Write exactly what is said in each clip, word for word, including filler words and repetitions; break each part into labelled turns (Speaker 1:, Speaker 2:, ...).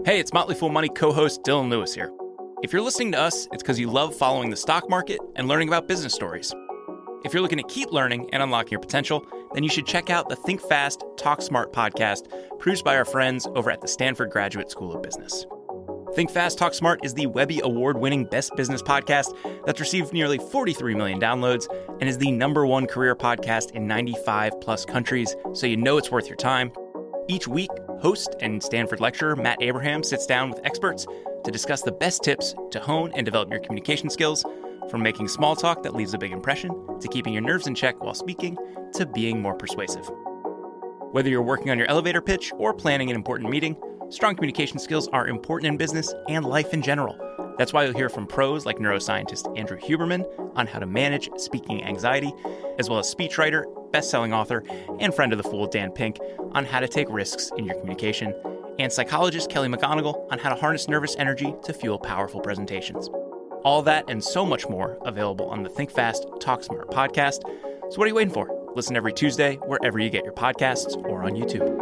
Speaker 1: Hey, it's Motley Fool Money co-host Dylan Lewis here. If you're listening to us, it's because you love following the stock market and learning about business stories. If you're looking to keep learning and unlocking your potential, then you should check out the Think Fast, Talk Smart podcast produced by our friends over at the Stanford Graduate School of Business. Think Fast, Talk Smart is the Webby Award-winning best business podcast that's received nearly forty-three million downloads and is the number one career podcast in ninety-five plus countries, so you know it's worth your time. Each week, host and Stanford lecturer Matt Abraham sits down with experts to discuss the best tips to hone and develop your communication skills, from making small talk that leaves a big impression, to keeping your nerves in check while speaking, to being more persuasive. Whether you're working on your elevator pitch or planning an important meeting, strong communication skills are important in business and life in general. That's why you'll hear from pros like neuroscientist Andrew Huberman on how to manage speaking anxiety, as well as speechwriter, best-selling author, and friend of the Fool Dan Pink on how to take risks in your communication, and psychologist Kelly McGonigal on how to harness nervous energy to fuel powerful presentations. All that and so much more available on the Think Fast, Talk Smart podcast. So what are you waiting for? Listen every Tuesday wherever you get your podcasts or on YouTube.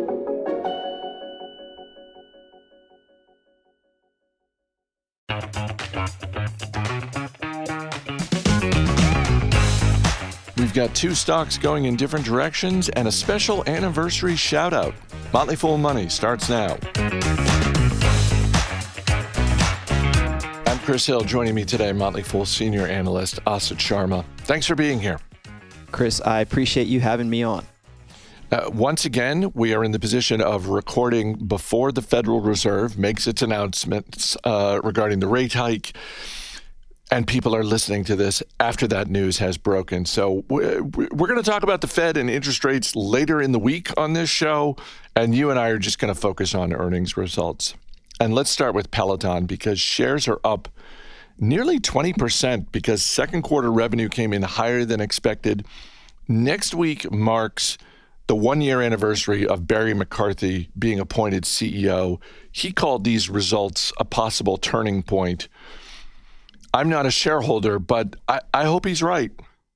Speaker 2: We've got two stocks going in different directions and a special anniversary shout out. Motley Fool Money starts now. I'm Chris Hill. Joining me today, Motley Fool senior analyst Asit Sharma. Thanks for being here.
Speaker 3: Chris, I appreciate you having me on.
Speaker 2: Uh, once again, we are in the position of recording before the Federal Reserve makes its announcements uh, regarding the rate hike. And people are listening to this after that news has broken. So we're going to talk about the Fed and interest rates later in the week on this show. And you and I are just going to focus on earnings results. And let's start with Peloton, because shares are up nearly twenty percent because second quarter revenue came in higher than expected. Next week marks the one-year anniversary of Barry McCarthy being appointed C E O. He called these results a possible turning point. I'm not a shareholder, but I, I hope he's right.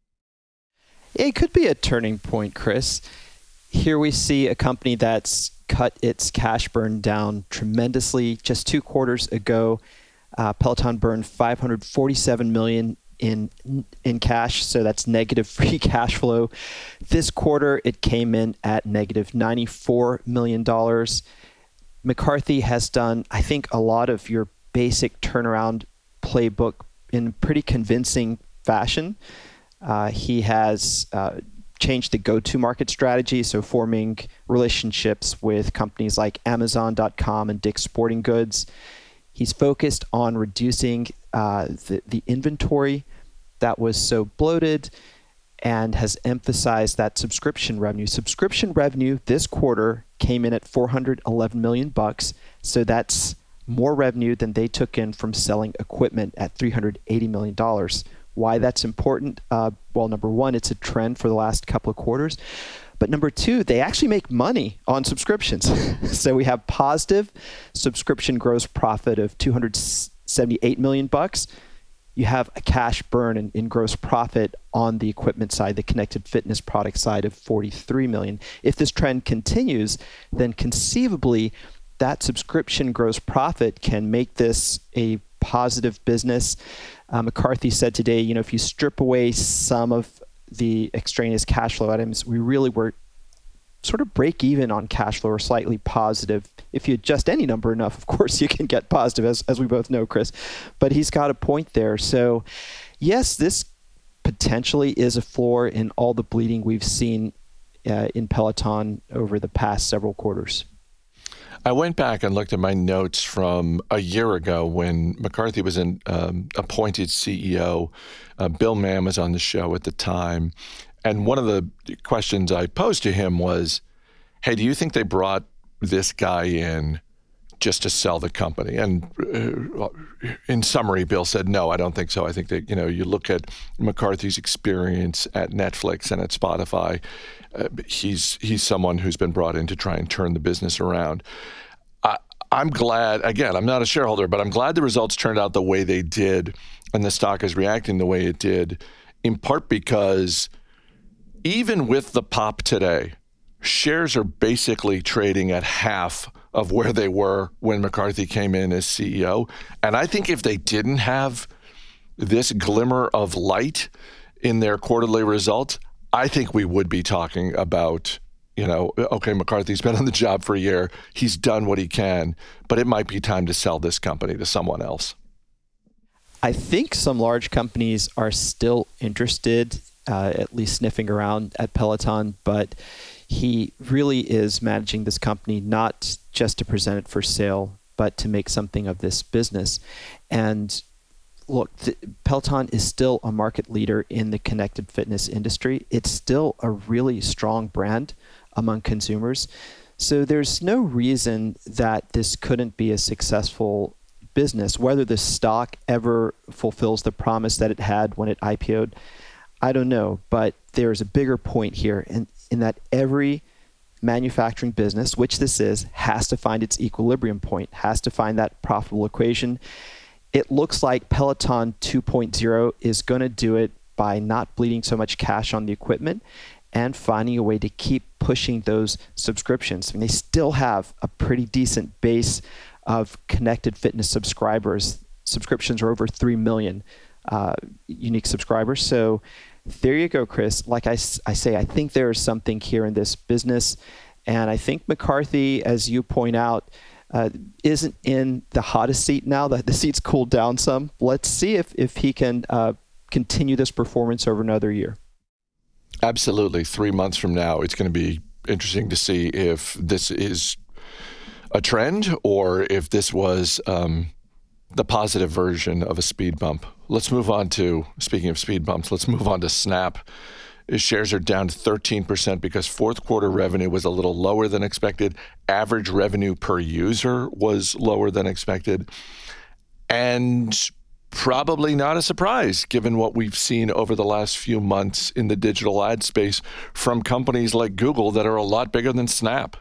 Speaker 3: It could be a turning point, Chris. Here we see a company that's cut its cash burn down tremendously. Just two quarters ago, uh, Peloton burned five hundred forty-seven million dollars in in cash, so that's negative free cash flow. This quarter, it came in at negative ninety-four million dollars. McCarthy has done, I think, a lot of your basic turnaround playbook in pretty convincing fashion. Uh, he has uh, changed the go-to-market strategy, so forming relationships with companies like Amazon dot com and Dick's Sporting Goods. He's focused on reducing uh, the, the inventory that was so bloated and has emphasized that subscription revenue. Subscription revenue this quarter came in at four hundred eleven million bucks, so that's more revenue than they took in from selling equipment at three hundred eighty million dollars. Why that's important? Uh, well, number one, it's a trend for the last couple of quarters. But number two, they actually make money on subscriptions. So we have positive subscription gross profit of two hundred seventy-eight million bucks. You have a cash burn in, in gross profit on the equipment side, the connected fitness product side of forty-three million. If this trend continues, then conceivably that subscription gross profit can make this a positive business. Uh, McCarthy said today, you know, if you strip away some of the extraneous cash flow items, we really were sort of break even on cash flow or slightly positive. If you adjust any number enough, of course, you can get positive, as, as we both know, Chris. But he's got a point there. So, yes, this potentially is a floor in all the bleeding we've seen uh, in Peloton over the past several quarters.
Speaker 2: I went back and looked at my notes from a year ago when McCarthy was in, um, appointed C E O. Uh, Bill Mann was on the show at the time. And one of the questions I posed to him was, hey, do you think they brought this guy in just to sell the company? And uh, in summary, Bill said, no, I don't think so. I think that, you know, you look at McCarthy's experience at Netflix and at Spotify, uh, he's he's someone who's been brought in to try and turn the business around. I, I'm glad, again, I'm not a shareholder, but I'm glad the results turned out the way they did and the stock is reacting the way it did, in part because even with the pop today, shares are basically trading at half of where they were when McCarthy came in as C E O. And I think if they didn't have this glimmer of light in their quarterly results, I think we would be talking about, you know, okay, McCarthy's been on the job for a year. He's done what he can, but it might be time to sell this company to someone else.
Speaker 3: I think some large companies are still interested, uh, at least sniffing around at Peloton, but he really is managing this company not just to present it for sale, but to make something of this business. And look, the, Peloton is still a market leader in the connected fitness industry. It's still a really strong brand among consumers. So there's no reason that this couldn't be a successful business. Whether the stock ever fulfills the promise that it had when it I P O'd, I don't know. But there's a bigger point here in, in that every manufacturing business, which this is, has to find its equilibrium point, has to find that profitable equation. It looks like Peloton two point oh is going to do it by not bleeding so much cash on the equipment and finding a way to keep pushing those subscriptions. I mean, they still have a pretty decent base of connected fitness subscribers. Subscriptions are over three million uh, unique subscribers. So there you go, Chris. Like I, I say, I think there is something here in this business. And I think McCarthy, as you point out, uh, isn't in the hottest seat now. The, the seat's cooled down some. Let's see if, if he can uh, continue this performance over another year.
Speaker 2: Absolutely. Three months from now, it's going to be interesting to see if this is a trend or if this was um, the positive version of a speed bump. Let's move on to, speaking of speed bumps, let's move on to Snap. His shares are down thirteen percent because fourth quarter revenue was a little lower than expected. Average revenue per user was lower than expected. And probably not a surprise, given what we've seen over the last few months in the digital ad space from companies like Google that are a lot bigger than Snap.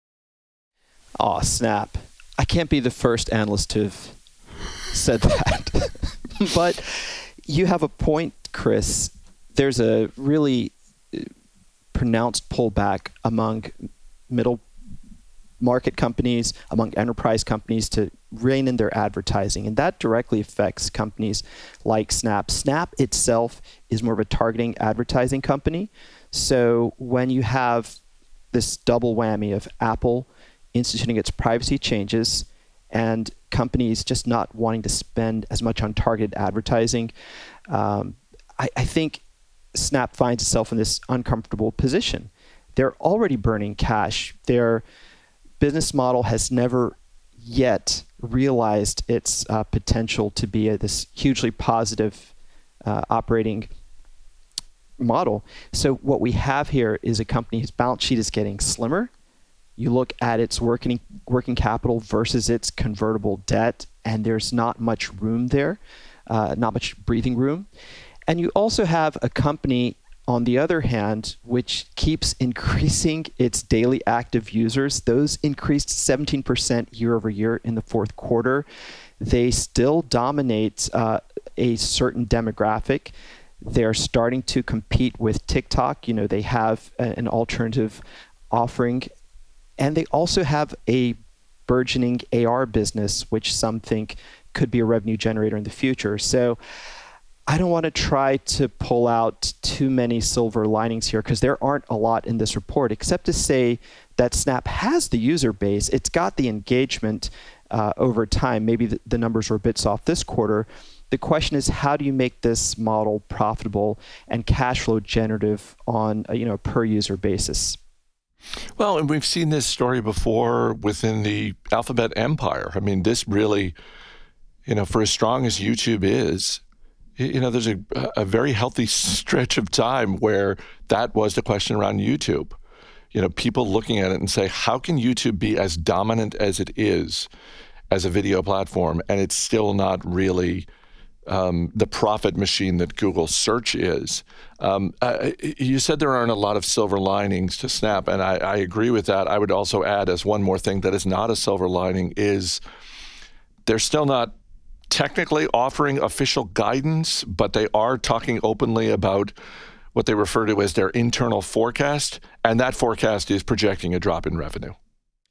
Speaker 3: Oh, Snap. I can't be the first analyst to have said that. But you have a point, Chris. There's a really pronounced pullback among middle market companies, among enterprise companies to rein in their advertising. And that directly affects companies like Snap. Snap itself is more of a targeting advertising company. So when you have this double whammy of Apple instituting its privacy changes and companies just not wanting to spend as much on targeted advertising, um, I, I think Snap finds itself in this uncomfortable position. They're already burning cash. Their business model has never yet realized its uh, potential to be a, this hugely positive uh, operating model. So what we have here is a company whose balance sheet is getting slimmer. You look at its working working capital versus its convertible debt, and there's not much room there, uh, not much breathing room. And you also have a company, on the other hand, which keeps increasing its daily active users. Those increased seventeen percent year over year in the fourth quarter. They still dominate uh, a certain demographic. They're starting to compete with TikTok. You know, they have a, an alternative offering. And they also have a burgeoning A R business, which some think could be a revenue generator in the future. So I don't want to try to pull out too many silver linings here because there aren't a lot in this report, except to say that Snap has the user base. It's got the engagement uh, over time. Maybe the, the numbers were a bit soft this quarter. The question is, how do you make this model profitable and cash flow generative on a, you know, per user basis?
Speaker 2: Well, and we've seen this story before within the Alphabet empire. I mean, this really, you know, for as strong as YouTube is, you know, there's a, a very healthy stretch of time where that was the question around YouTube. You know, people looking at it and say, how can YouTube be as dominant as it is as a video platform, and it's still not really um, the profit machine that Google search is? Um, uh, you said there aren't a lot of silver linings to Snap, and I, I agree with that. I would also add as one more thing that is not a silver lining is they're still not technically offering official guidance, but they are talking openly about what they refer to as their internal forecast, and that forecast is projecting a drop in revenue.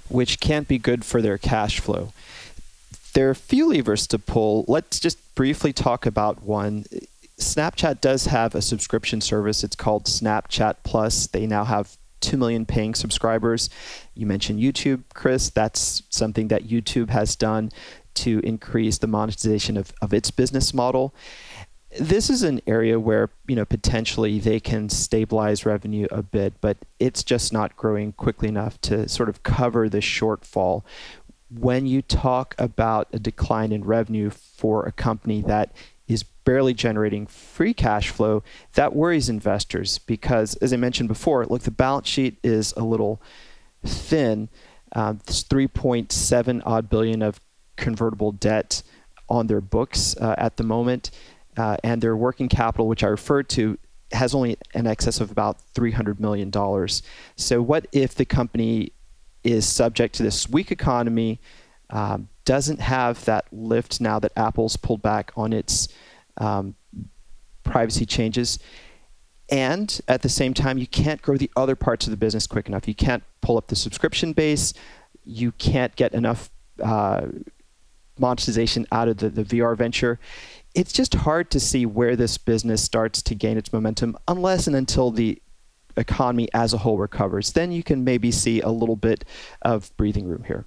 Speaker 3: which can't be good for their cash flow. There are a few levers to pull. Let's just briefly talk about one. Snapchat does have a subscription service. It's called Snapchat Plus. They now have two million paying subscribers. You mentioned YouTube, Chris. That's something that YouTube has done to increase the monetization of, of its business model. This is an area where, you know, potentially they can stabilize revenue a bit, but it's just not growing quickly enough to sort of cover the shortfall. When you talk about a decline in revenue for a company that is barely generating free cash flow, that worries investors because, as I mentioned before, look, the balance sheet is a little thin. Um, there's three point seven odd billion of convertible debt on their books uh, at the moment, uh, and their working capital, which I referred to, has only an excess of about three hundred million dollars. So what if the company is subject to this weak economy, um, doesn't have that lift now that Apple's pulled back on its um, privacy changes, and at the same time, you can't grow the other parts of the business quick enough. You can't pull up the subscription base. You can't get enough uh, monetization out of the, the V R venture. It's just hard to see where this business starts to gain its momentum unless and until the economy as a whole recovers. Then you can maybe see a little bit of breathing room here.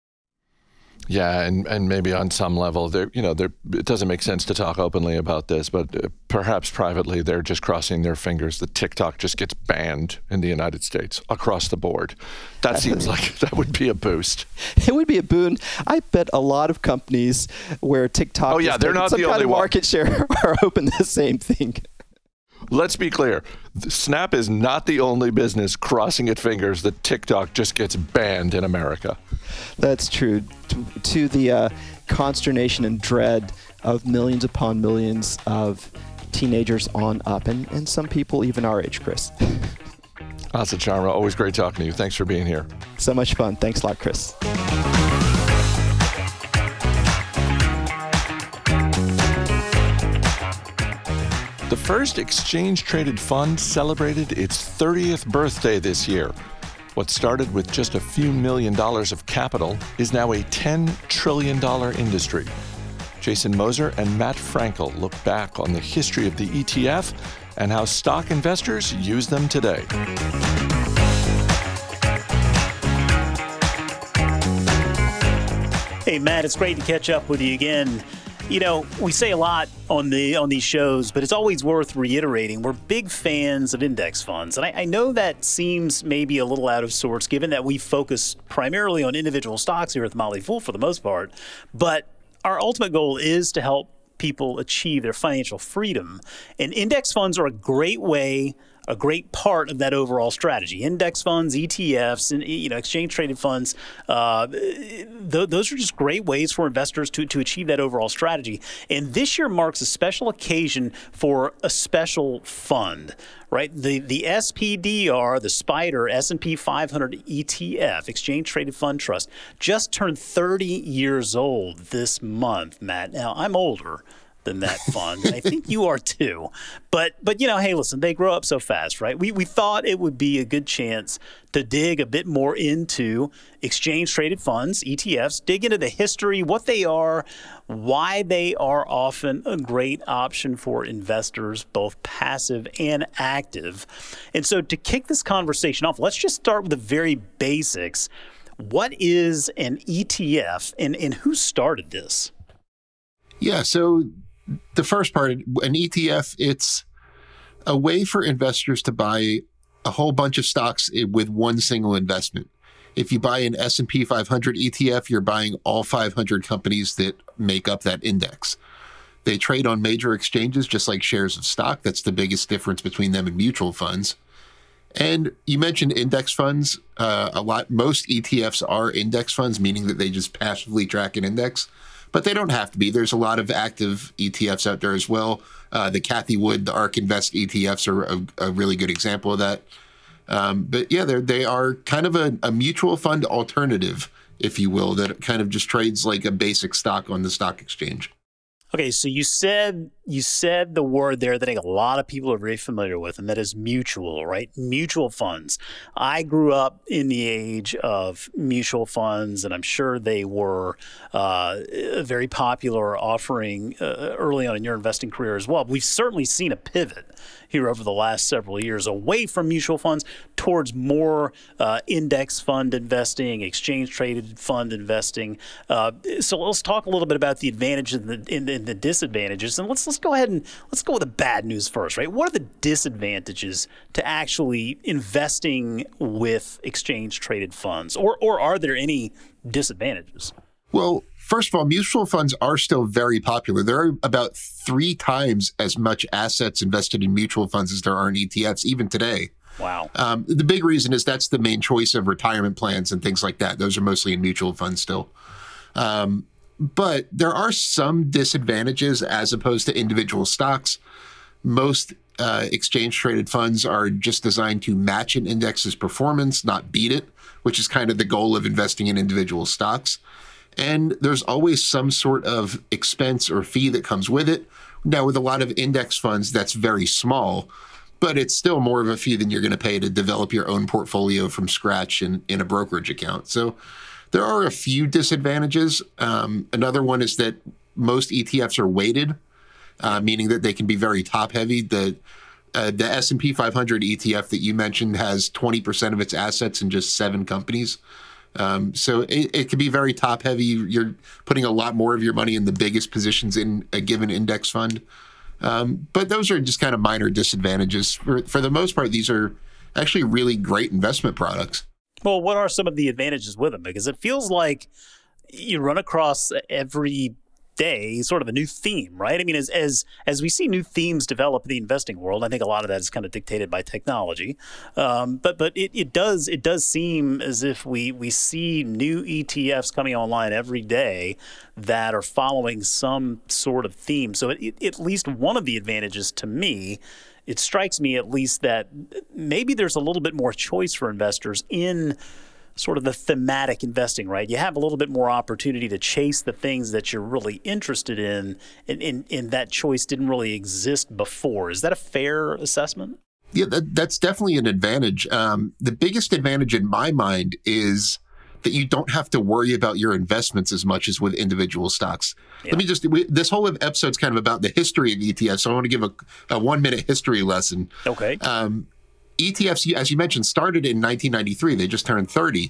Speaker 2: Yeah, and, and maybe on some level, there, you know, there, it doesn't make sense to talk openly about this, but uh, perhaps privately they're just crossing their fingers that TikTok just gets banned in the United States across the board. That seems like that would be a boost.
Speaker 3: It would be a boon. I bet a lot of companies where TikTok
Speaker 2: oh, yeah,
Speaker 3: is
Speaker 2: they're not
Speaker 3: some
Speaker 2: the
Speaker 3: kind
Speaker 2: only
Speaker 3: of market
Speaker 2: one.
Speaker 3: share are hoping the same thing.
Speaker 2: Let's be clear. Snap is not the only business crossing its fingers that TikTok just gets banned in America.
Speaker 3: That's true. To, to the uh, consternation and dread of millions upon millions of teenagers on up, and, and some people even our age, Chris.
Speaker 2: Asit Sharma, always great talking to you. Thanks for being here.
Speaker 3: So much fun. Thanks a lot, Chris.
Speaker 2: The first exchange-traded fund celebrated its thirtieth birthday this year. What started with just a few million dollars of capital is now a ten trillion dollars industry. Jason Moser and Matt Frankel look back on the history of the E T F and how stock investors use them today.
Speaker 4: Hey, Matt, it's great to catch up with you again. You know, we say a lot on the on these shows, but it's always worth reiterating. We're big fans of index funds. And I, I know that seems maybe a little out of sorts, given that we focus primarily on individual stocks here at The Motley Fool for the most part. But our ultimate goal is to help people achieve their financial freedom. And index funds are a great way, a great part of that overall strategy. Index funds, E T Fs, and you know, exchange-traded funds, uh, th- those are just great ways for investors to, to achieve that overall strategy. And this year marks a special occasion for a special fund, right? The the S P D R, the SPDR S and P five hundred E T F, Exchange-Traded Fund Trust, just turned thirty years old this month, Matt. Now, I'm older than that fund. And I think you are too. But, but you know, hey, listen, they grow up so fast, right? We we thought it would be a good chance to dig a bit more into exchange-traded funds, E T Fs, dig into the history, what they are, why they are often a great option for investors, both passive and active. And so to kick this conversation off, let's just start with the very basics. What is an E T F, and, and who started this?
Speaker 5: Yeah, so the first part, an E T F, it's a way for investors to buy a whole bunch of stocks with one single investment. If you buy an S and P five hundred E T F, you're buying all five hundred companies that make up that index. They trade on major exchanges just like shares of stock. That's the biggest difference between them and mutual funds. And you mentioned index funds. Uh, a lot, most E T Fs are index funds, meaning that they just passively track an index. But they don't have to be. There's a lot of active E T Fs out there as well. Uh, the Cathie Wood, the ARK Invest E T Fs are a, a really good example of that. Um, but yeah, they they are kind of a, a mutual fund alternative, if you will, that kind of just trades like a basic stock on the stock exchange.
Speaker 4: Okay, so you said you said the word there that I think a lot of people are very familiar with, and that is mutual, right? Mutual funds. I grew up in the age of mutual funds, and I'm sure they were uh, a very popular offering uh, early on in your investing career as well. But we've certainly seen a pivot here over the last several years away from mutual funds towards more uh, index fund investing, exchange traded fund investing. Uh, so let's talk a little bit about the advantages and the, and, and the disadvantages, and let's let's go ahead and let's go with the bad news first, right? What are the disadvantages to actually investing with exchange traded funds, or or are there any disadvantages?
Speaker 5: Well, first of all, mutual funds are still very popular. There are about three times as much assets invested in mutual funds as there are in E T Fs, even today.
Speaker 4: Wow.
Speaker 5: Um, the big reason is that's the main choice of retirement plans and things like that. Those are mostly in mutual funds still. Um, but there are some disadvantages as opposed to individual stocks. Most uh, exchange traded funds are just designed to match an index's performance, not beat it, which is kind of the goal of investing in individual stocks. And there's always some sort of expense or fee that comes with it. Now, with a lot of index funds, that's very small, but it's still more of a fee than you're going to pay to develop your own portfolio from scratch in, in a brokerage account. So there are a few disadvantages. Um, another one is that most E T Fs are weighted, uh, meaning that they can be very top heavy. The uh, the S and P five hundred E T F that you mentioned has twenty percent of its assets in just seven companies. Um, so it, it can be very top heavy. You're putting a lot more of your money in the biggest positions in a given index fund. Um, but those are just kind of minor disadvantages. For, for the most part, these are actually really great investment products.
Speaker 4: Well, what are some of the advantages with them? Because it feels like you run across every day sort of a new theme, right? I mean, as as as we see new themes develop in the investing world, I think a lot of that is kind of dictated by technology. Um, but but it, it does it does seem as if we we see new E T Fs coming online every day that are following some sort of theme. So it, it, at least one of the advantages to me, it strikes me at least that maybe there's a little bit more choice for investors in sort of the thematic investing, right? You have a little bit more opportunity to chase the things that you're really interested in, and, and, and that choice didn't really exist before. Is that a fair assessment?
Speaker 5: Yeah, that, that's definitely an advantage. Um, the biggest advantage in my mind is that you don't have to worry about your investments as much as with individual stocks. Yeah. Let me just, we, this whole episode's kind of about the history of E T Fs, so I want to give a, a one-minute history lesson.
Speaker 4: Okay.
Speaker 5: Um, E T Fs, as you mentioned, started in nineteen ninety-three. They just turned thirty,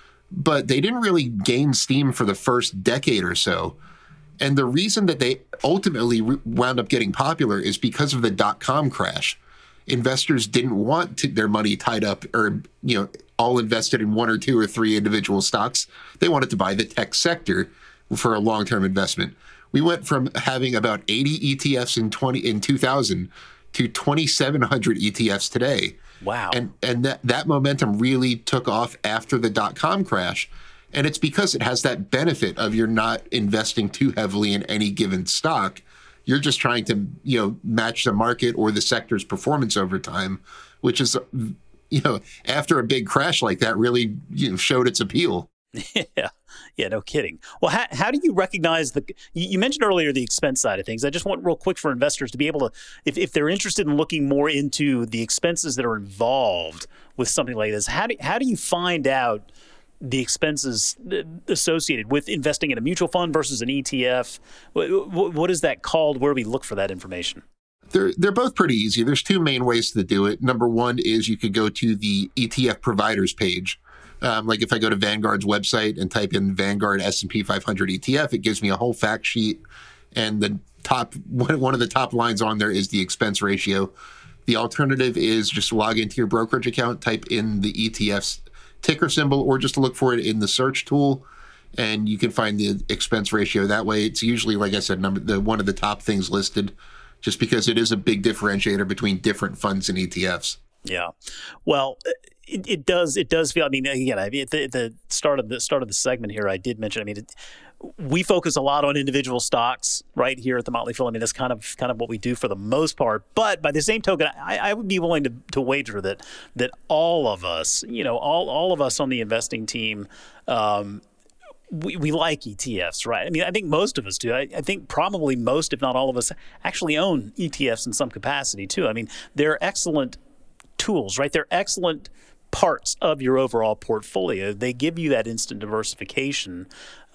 Speaker 5: but they didn't really gain steam for the first decade or so. And the reason that they ultimately re- wound up getting popular is because of the dot-com crash. Investors didn't want to, their money tied up or, you know, all invested in one or two or three individual stocks. They wanted to buy the tech sector for a long-term investment. We went from having about eighty E T Fs in twenty in two thousand to twenty-seven hundred E T Fs today.
Speaker 4: Wow.
Speaker 5: And and that, that momentum really took off after the dot-com crash. And it's because it has that benefit of you're not investing too heavily in any given stock. You're just trying to, you know, match the market or the sector's performance over time, which is, you know, after a big crash like that really, you know, showed its appeal.
Speaker 4: Yeah. Yeah, no kidding. Well, how, how do you recognize the, you mentioned earlier the expense side of things. I just want real quick for investors to be able to, if, if they're interested in looking more into the expenses that are involved with something like this, how do, how do you find out the expenses associated with investing in a mutual fund versus an E T F? What, what is that called? Where do we look for that information?
Speaker 5: They're, they're both pretty easy. There's two main ways to do it. Number one is you could go to the E T F providers page. Um, like if I go to Vanguard's website and type in Vanguard S and P five hundred E T F, it gives me a whole fact sheet. And the top one of the top lines on there is the expense ratio. The alternative is just log into your brokerage account, type in the E T F's ticker symbol, or just look for it in the search tool, and you can find the expense ratio that way. It's usually, like I said, number the one of the top things listed, just because it is a big differentiator between different funds and E T Fs.
Speaker 4: Yeah. Well, it, it does. It does feel. I mean, again, I mean, at the, at the start of the start of the segment here, I did mention. I mean, it, we focus a lot on individual stocks right here at the Motley Fool. I mean, that's kind of kind of what we do for the most part. But by the same token, I, I would be willing to, to wager that that all of us, you know, all all of us on the investing team, um, we, we like E T Fs, right? I mean, I think most of us do. I, I think probably most, if not all of us, actually own E T Fs in some capacity too. I mean, they're excellent tools, right? They're excellent parts of your overall portfolio. They give you that instant diversification,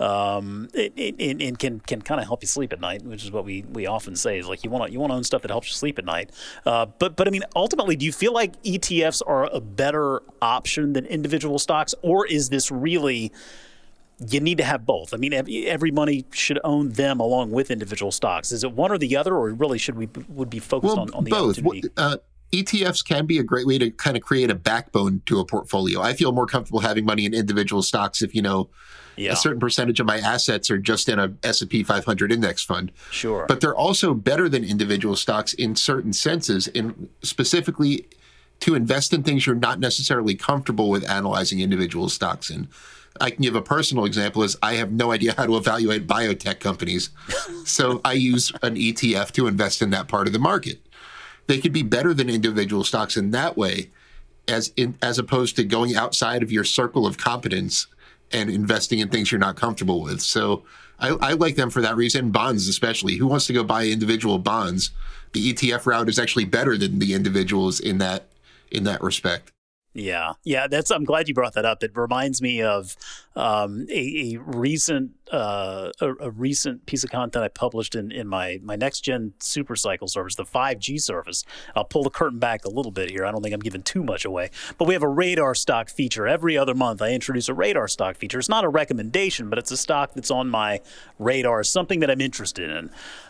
Speaker 4: um, it, it, it, it can can kind of help you sleep at night, which is what we, we often say is like you want to you want to own stuff that helps you sleep at night. Uh, but but I mean, ultimately, do you feel like E T Fs are a better option than individual stocks, or is this really you need to have both? I mean, every money should own them along with individual stocks. Is it one or the other, or really should we would be focused
Speaker 5: well,
Speaker 4: on, on the
Speaker 5: both.
Speaker 4: opportunity?
Speaker 5: Uh, E T Fs can be a great way to kind of create a backbone to a portfolio. I feel more comfortable having money in individual stocks if, you know, yeah. a certain percentage of my assets are just in a S and P five hundred index fund.
Speaker 4: Sure.
Speaker 5: But they're also better than individual stocks in certain senses, in specifically to invest in things you're not necessarily comfortable with analyzing individual stocks in. I can give a personal example is I have no idea how to evaluate biotech companies. So I use an E T F to invest in that part of the market. They could be better than individual stocks in that way, as in, as opposed to going outside of your circle of competence and investing in things you're not comfortable with. So I, I like them for that reason. Bonds especially. Who wants to go buy individual bonds? The E T F route is actually better than the individuals in that in that respect.
Speaker 4: Yeah, yeah, that's. I'm glad you brought that up. It reminds me of um, a, a recent uh, a, a recent piece of content I published in, in my my next gen super cycle service, the five G service. I'll pull the curtain back a little bit here. I don't think I'm giving too much away, but we have a radar stock feature every other month. I introduce a radar stock feature. It's not a recommendation, but it's a stock that's on my radar, something that I'm interested in.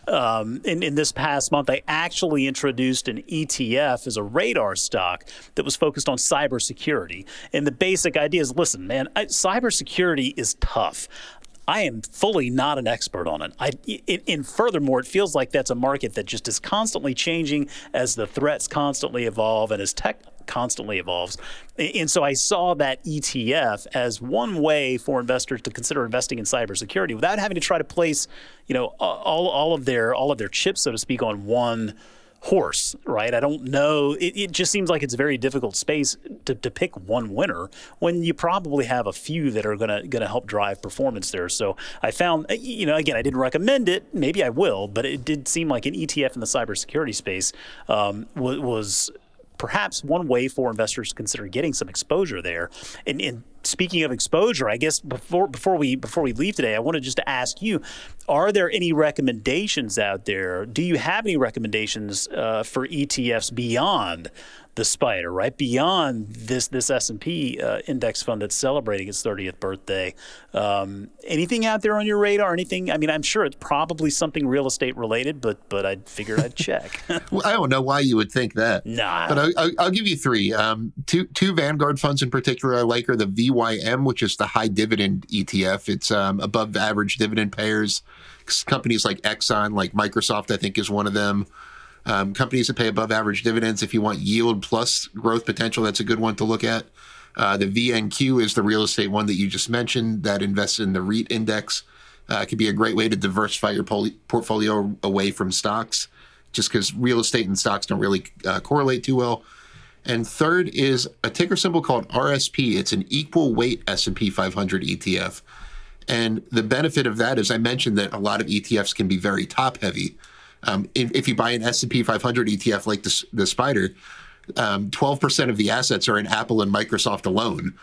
Speaker 4: Um, in, in this past month, I actually introduced an E T F as a radar stock that was focused on cybersecurity. And the basic idea is, listen, man, I, cybersecurity is tough. I am fully not an expert on it. I, it. And furthermore, it feels like that's a market that just is constantly changing as the threats constantly evolve and as tech constantly evolves. And so I saw that E T F as one way for investors to consider investing in cybersecurity without having to try to place, you know, all all of their all of their chips, so to speak, on one horse, right? I don't know. It, it just seems like it's a very difficult space to, to pick one winner when you probably have a few that are gonna gonna help drive performance there. So I found, you know, again, I didn't recommend it. Maybe I will, but it did seem like an E T F in the cybersecurity space um, was, was perhaps one way for investors to consider getting some exposure there. And, and speaking of exposure, I guess before before we before we leave today, I wanted just to ask you: are there any recommendations out there? Do you have any recommendations uh, for E T Fs beyond the SPDR, right? Beyond this this S and P uh, index fund that's celebrating its thirtieth birthday? Um, anything out there on your radar? Anything? I mean, I'm sure it's probably something real estate related, but but I figured I'd check.
Speaker 5: Well, I don't know why you would think that.
Speaker 4: Nah.
Speaker 5: But I, I, I'll give you three. Um, two two Vanguard funds in particular I like are the V Y M, which is the high dividend E T F. It's um, above average dividend payers. Companies like Exxon, like Microsoft, I think is one of them. Um, companies that pay above average dividends. If you want yield plus growth potential, that's a good one to look at. Uh, the V N Q is the real estate one that you just mentioned that invests in the REIT index. Uh, it could be a great way to diversify your poli- portfolio away from stocks, just because real estate and stocks don't really uh, correlate too well. And third is a ticker symbol called R S P. It's an equal weight S and P five hundred E T F. And the benefit of that is I mentioned that a lot of E T Fs can be very top heavy. Um, if, if you buy an S and P five hundred E T F like the, the SPDR, um, twelve percent of the assets are in Apple and Microsoft alone.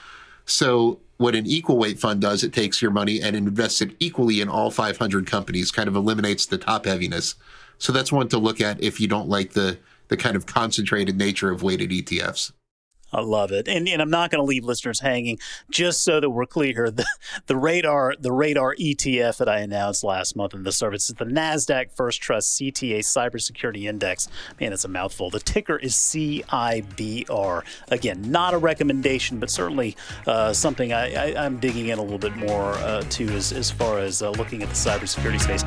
Speaker 5: So what an equal weight fund does, it takes your money and invests it equally in all five hundred companies, kind of eliminates the top heaviness. So that's one to look at if you don't like the, the kind of concentrated nature of weighted E T Fs.
Speaker 4: I love it. And and I'm not going to leave listeners hanging, just so that we're clear. The the radar the radar E T F that I announced last month in the service is the NASDAQ First Trust C T A Cybersecurity Index. Man, it's a mouthful. The ticker is C I B R. Again, not a recommendation, but certainly uh, something I, I, I'm digging in a little bit more uh, to as, as far as uh, looking at the cybersecurity space.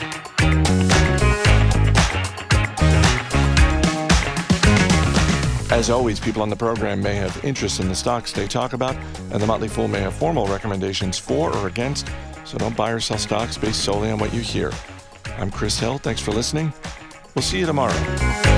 Speaker 2: As always, people on the program may have interest in the stocks they talk about, and the Motley Fool may have formal recommendations for or against, so don't buy or sell stocks based solely on what you hear. I'm Chris Hill. Thanks for listening. We'll see you tomorrow.